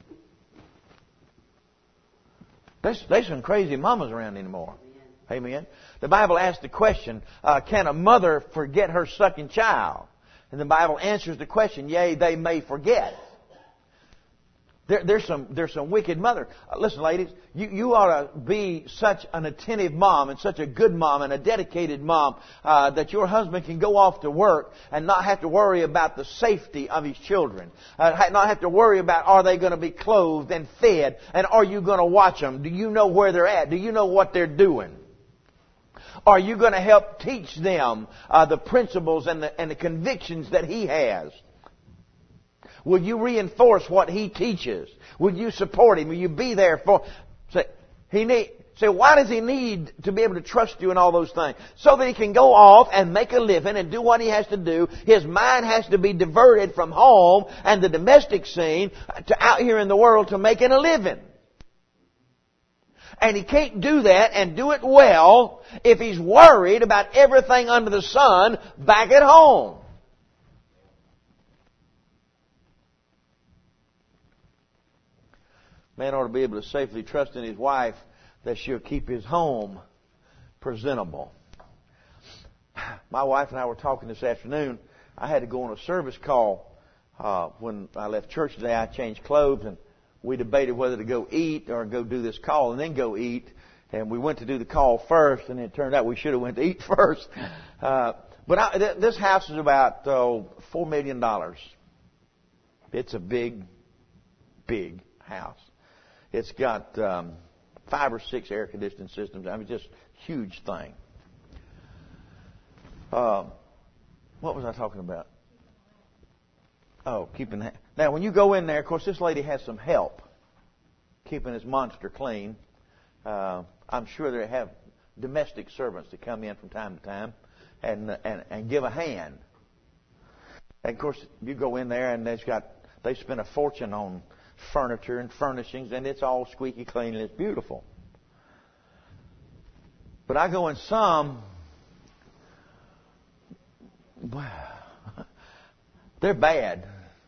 There's, there's some crazy mamas around anymore. Amen. The Bible asks the question, uh, can a mother forget her sucking child? And the Bible answers the question, yea, they may forget. There, there's some there's some wicked mother. Uh, listen, ladies, you, you ought to be such an attentive mom and such a good mom and a dedicated mom uh, that your husband can go off to work and not have to worry about the safety of his children. Uh, not have to worry about are they going to be clothed and fed, and are you going to watch them? Do you know where they're at? Do you know what they're doing? Are you going to help teach them uh, the principles and the, and the convictions that he has? Will you reinforce what he teaches? Will you support him? Will you be there for? Say, he need. Say, why does he need to be able to trust you in all those things? So that he can go off and make a living and do what he has to do. His mind has to be diverted from home and the domestic scene to out here in the world to making a living. And he can't do that and do it well if he's worried about everything under the sun back at home. Man ought to be able to safely trust in his wife that she'll keep his home presentable. My wife and I were talking this afternoon. I had to go on a service call uh, when I left church today. I changed clothes, and we debated whether to go eat or go do this call and then go eat. And we went to do the call first, and it turned out we should have went to eat first. Uh, but I, th- this house is about uh, four million dollars. It's a big, big house. It's got um, five or six air conditioning systems. I mean, just huge thing. Uh, what was I talking about? Oh, keeping that. Now, when you go in there, of course, this lady has some help keeping this monster clean. Uh, I'm sure they have domestic servants that come in from time to time and and, and give a hand. And of course, you go in there and they've got they spend a fortune on furniture and furnishings, and it's all squeaky clean and it's beautiful. But I go in some, they're bad.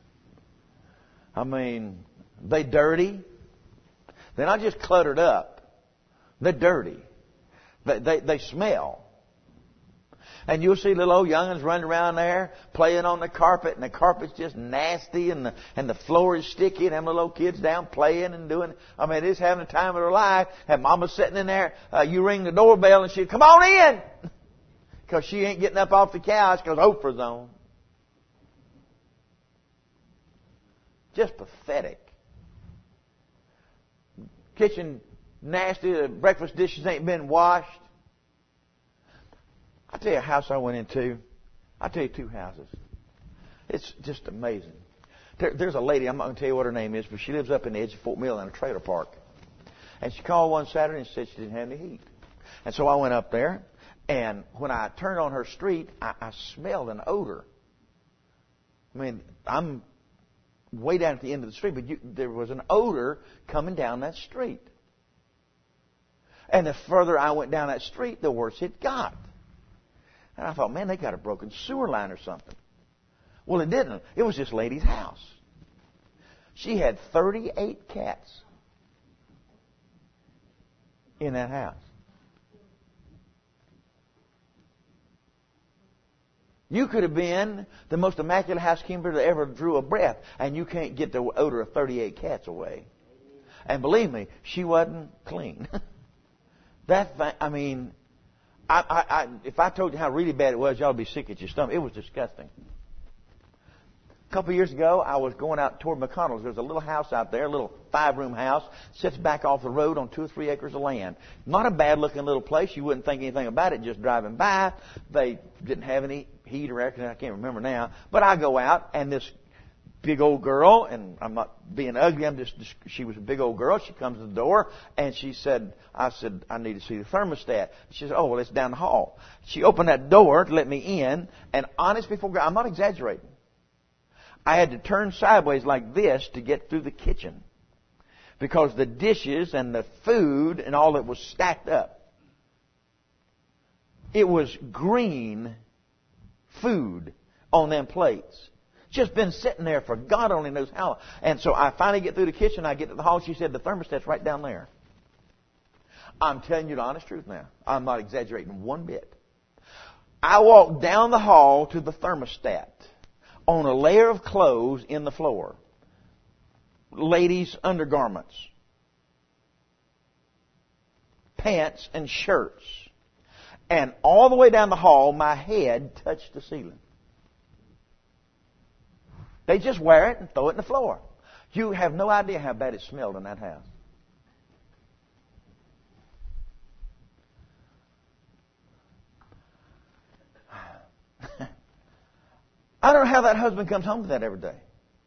I mean, they dirty. They're not just cluttered up. They're dirty. They, they, they smell. And you'll see little old young'uns running around there playing on the carpet, and the carpet's just nasty, and the and the floor is sticky, and them little old kids down playing and doing. I mean, it's having the time of their life. And Mama's sitting in there. Uh, you ring the doorbell, and she come on in, because she ain't getting up off the couch because Oprah's on. Just pathetic. Kitchen nasty. The breakfast dishes ain't been washed. I tell you a house I went into. I tell you two houses. It's just amazing. There, there's a lady, I'm not going to tell you what her name is, but she lives up in the edge of Fort Mill in a trailer park. And she called one Saturday and said she didn't have any heat. And so I went up there, and when I turned on her street, I, I smelled an odor. I mean, I'm way down at the end of the street, but you, there was an odor coming down that street. And the further I went down that street, the worse it got. And I thought, man, they got a broken sewer line or something. Well, it didn't. It was this lady's house. She had thirty-eight cats in that house. You could have been the most immaculate housekeeper that ever drew a breath, and you can't get the odor of thirty-eight cats away. And believe me, she wasn't clean. That thing, I mean, I, I, I, if I told you how really bad it was, y'all would be sick at your stomach. It was disgusting. A couple of years ago, I was going out toward McConnell's. There's a little house out there, a little five-room house, sits back off the road on two or three acres of land. Not a bad-looking little place. You wouldn't think anything about it just driving by. They didn't have any heat or air conditioning. I can't remember now. But I go out, and this big old girl, and I'm not being ugly, I'm just, she was a big old girl. She comes to the door, and she said, I said, I need to see the thermostat. She said, oh, well, it's down the hall. She opened that door to let me in, and honest before God, I'm not exaggerating. I had to turn sideways like this to get through the kitchen because the dishes and the food and all that was stacked up. It was green food on them plates. Just been sitting there for God only knows how long. And so I finally get through the kitchen. I get to the hall. She said, the thermostat's right down there. I'm telling you the honest truth now. I'm not exaggerating one bit. I walked down the hall to the thermostat on a layer of clothes in the floor. Ladies' undergarments. Pants and shirts. And all the way down the hall, my head touched the ceiling. They just wear it and throw it in the floor. You have no idea how bad it smelled in that house. I don't know how that husband comes home to that every day.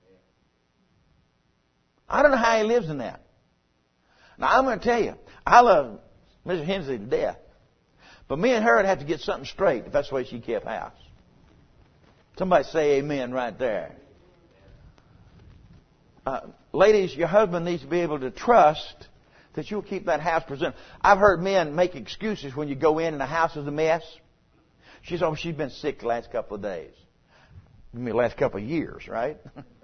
I don't know how he lives in that. Now, I'm going to tell you, I love Missus Hensley to death. But me and her would have to get something straight if that's the way she kept house. Somebody say amen right there. Uh, ladies, your husband needs to be able to trust that you'll keep that house presented. I've heard men make excuses when you go in and the house is a mess. She said, oh, she's been sick the last couple of days. I mean, the last couple of years, right?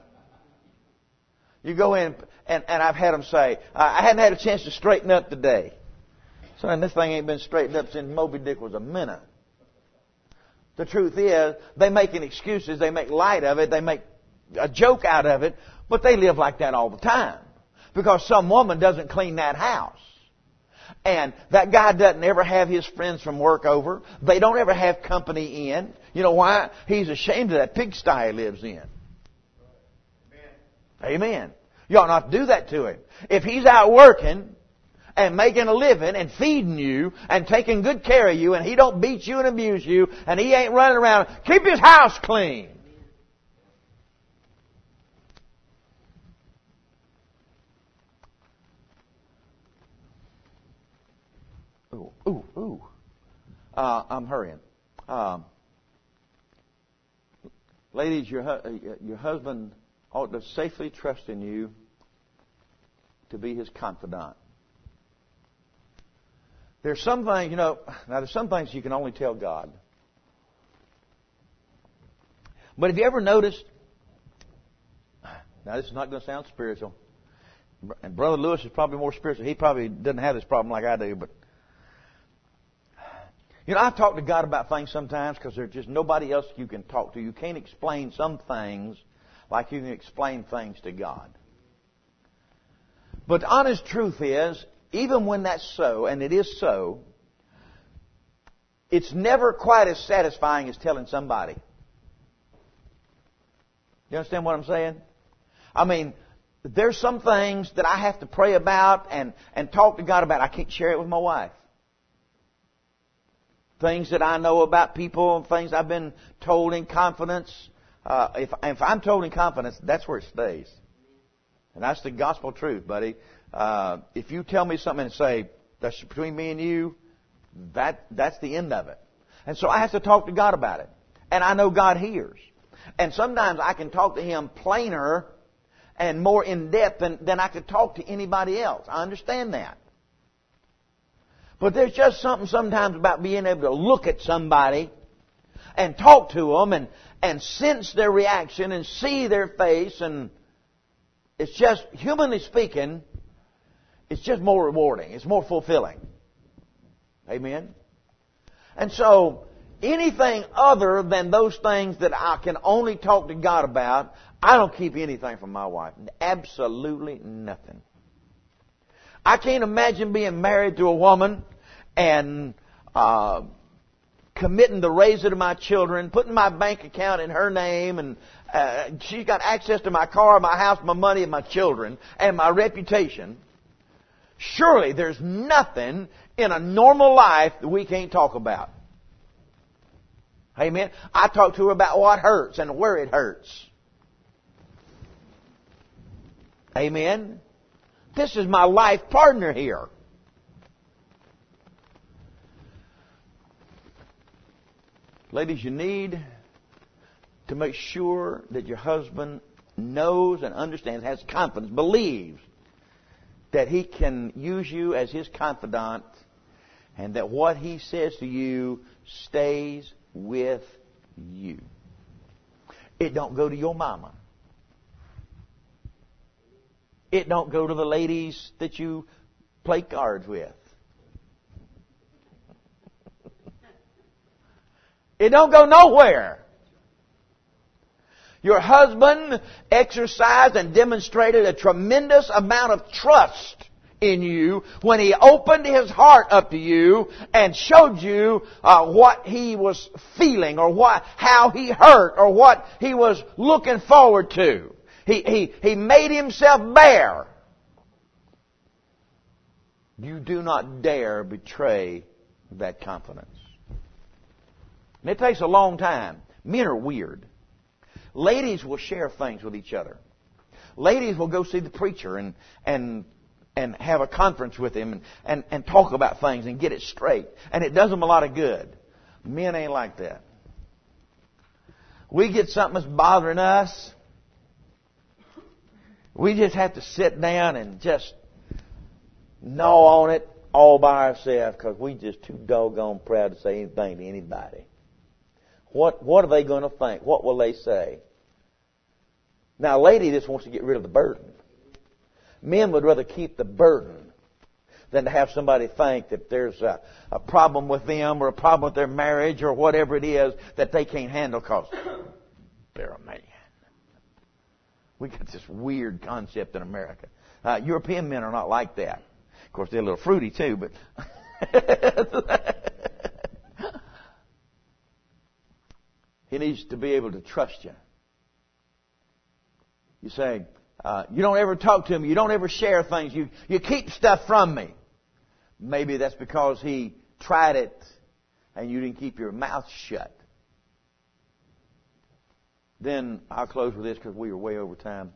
You go in, and, and I've had them say, I hadn't had a chance to straighten up today. Son, this thing ain't been straightened up since Moby Dick was a minute. The truth is, they making excuses, they make light of it, they make a joke out of it, but they live like that all the time. Because some woman doesn't clean that house. And that guy doesn't ever have his friends from work over. They don't ever have company in. You know why? He's ashamed of that pigsty he lives in. Amen. Amen. You ought not to do that to him. If he's out working and making a living and feeding you and taking good care of you and he don't beat you and abuse you and he ain't running around, keep his house clean. Ooh, ooh, ooh. Uh, I'm hurrying. Um, ladies, your hu- your husband ought to safely trust in you to be his confidant. There's some things, you know, now there's some things you can only tell God. But have you ever noticed, now this is not going to sound spiritual, and Brother Lewis is probably more spiritual. He probably doesn't have this problem like I do, but you know, I've talked to God about things sometimes because there's just nobody else you can talk to. You can't explain some things like you can explain things to God. But the honest truth is, even when that's so, and it is so, it's never quite as satisfying as telling somebody. You understand what I'm saying? I mean, there's some things that I have to pray about and, and talk to God about. I can't share it with my wife. Things that I know about people, things I've been told in confidence. Uh, if, if I'm told in confidence, that's where it stays. And that's the gospel truth, buddy. Uh, if you tell me something and say, that's between me and you, that that's the end of it. And so I have to talk to God about it. And I know God hears. And sometimes I can talk to Him plainer and more in depth than, than I could talk to anybody else. I understand that. But there's just something sometimes about being able to look at somebody and talk to them and, and sense their reaction and see their face. And it's just, humanly speaking, it's just more rewarding. It's more fulfilling. Amen? And so, anything other than those things that I can only talk to God about, I don't keep anything from my wife. Absolutely nothing. I can't imagine being married to a woman and uh, committing the raising of my children, putting my bank account in her name, and uh, she's got access to my car, my house, my money, and my children, and my reputation. Surely there's nothing in a normal life that we can't talk about. Amen. I talk to her about what hurts and where it hurts. Amen. This is my life partner here. Ladies, you need to make sure that your husband knows and understands, has confidence, believes that he can use you as his confidant, and that what he says to you stays with you. It don't go to your mama. It don't go to the ladies that you play cards with. It don't go nowhere. Your husband exercised and demonstrated a tremendous amount of trust in you when he opened his heart up to you and showed you uh, what he was feeling, or what how he hurt, or what he was looking forward to. He, he, he made himself bare. You do not dare betray that confidence. And it takes a long time. Men are weird. Ladies will share things with each other. Ladies will go see the preacher and and and have a conference with him and, and, and talk about things and get it straight. And it does them a lot of good. Men ain't like that. We get something that's bothering us, we just have to sit down and just gnaw on it all by ourselves, because we just too doggone proud to say anything to anybody. What what are they going to think? What will they say? Now, a lady just wants to get rid of the burden. Men would rather keep the burden than to have somebody think that there's a, a problem with them, or a problem with their marriage, or whatever it is that they can't handle because they're a man. We got this weird concept in America. Uh, European men are not like that. Of course, they're a little fruity too, but he needs to be able to trust you. You say, uh, you don't ever talk to me. You don't ever share things. You, you keep stuff from me. Maybe that's because he tried it and you didn't keep your mouth shut. Then I'll close with this because we are way over time.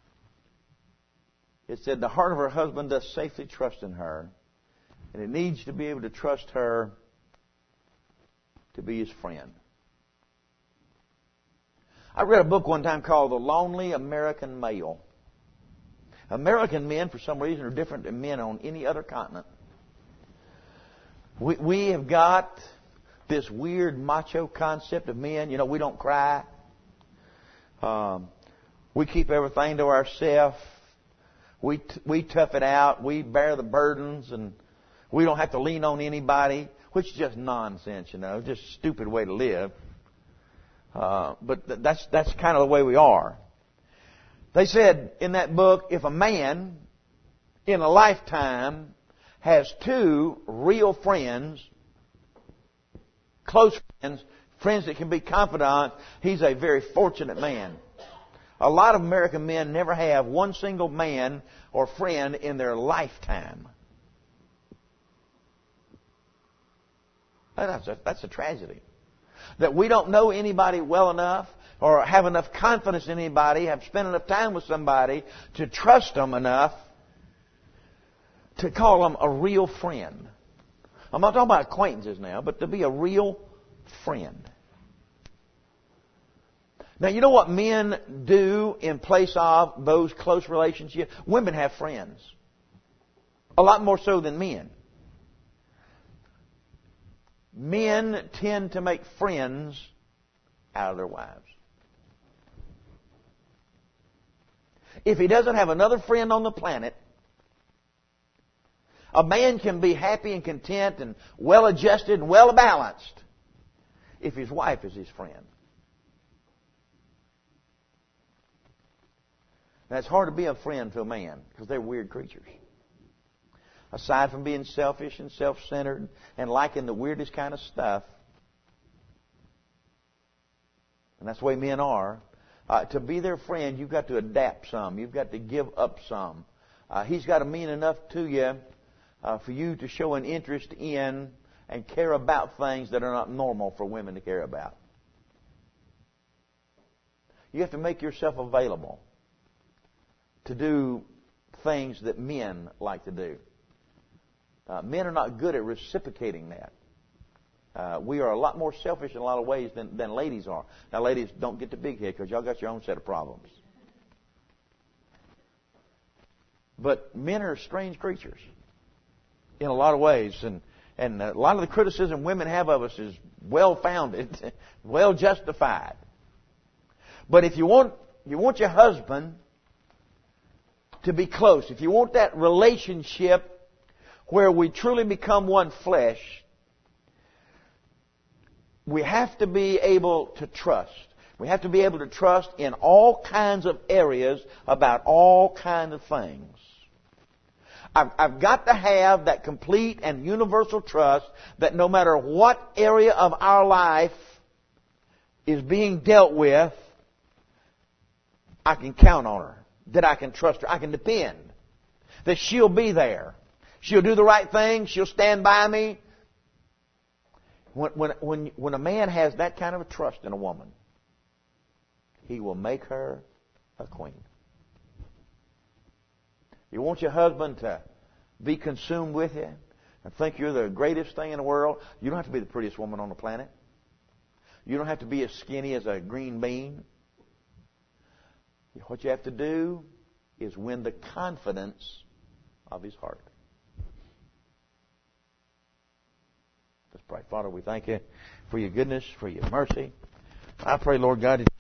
It said, the heart of her husband does safely trust in her, and it needs to be able to trust her to be his friend. I read a book one time called The Lonely American Male. American men, for some reason, are different than men on any other continent. We, we have got this weird macho concept of men. You know, we don't cry. Um, we keep everything to ourselves. We t- we tough it out. We bear the burdens, and we don't have to lean on anybody, which is just nonsense, you know, just a stupid way to live. Uh, but th- that's that's kind of the way we are. They said in that book, if a man in a lifetime has two real friends, close friends, friends that can be confidants, he's a very fortunate man. A lot of American men never have one single man or friend in their lifetime. That's a, that's a tragedy. That we don't know anybody well enough, or have enough confidence in anybody, have spent enough time with somebody to trust them enough to call them a real friend. I'm not talking about acquaintances now, but to be a real friend. Now, you know what men do in place of those close relationships? Women have friends. A lot more so than men. Men tend to make friends out of their wives. If he doesn't have another friend on the planet, a man can be happy and content and well-adjusted and well-balanced if his wife is his friend. Now, it's hard to be a friend to a man because they're weird creatures. Aside from being selfish and self-centered and liking the weirdest kind of stuff, and that's the way men are, uh, to be their friend, you've got to adapt some. You've got to give up some. Uh, he's got to mean enough to you uh, for you to show an interest in and care about things that are not normal for women to care about. You have to make yourself available to do things that men like to do. Uh, men are not good at reciprocating that. Uh, we are a lot more selfish in a lot of ways than, than ladies are. Now, ladies, don't get the big head because y'all got your own set of problems. But men are strange creatures in a lot of ways. And, and a lot of the criticism women have of us is well-founded, well-justified. But if you want, you want your husband to be close, if you want that relationship where we truly become one flesh, we have to be able to trust. We have to be able to trust in all kinds of areas about all kinds of things. I've, I've got to have that complete and universal trust that no matter what area of our life is being dealt with, I can count on her. That I can trust her. I can depend. That she'll be there. She'll do the right thing. She'll stand by me. When, when, when, when a man has that kind of a trust in a woman, he will make her a queen. You want your husband to be consumed with you and think you're the greatest thing in the world? You don't have to be the prettiest woman on the planet. You don't have to be as skinny as a green bean. What you have to do is win the confidence of his heart. Let's pray. Father, we thank you for your goodness, for your mercy. I pray, Lord God,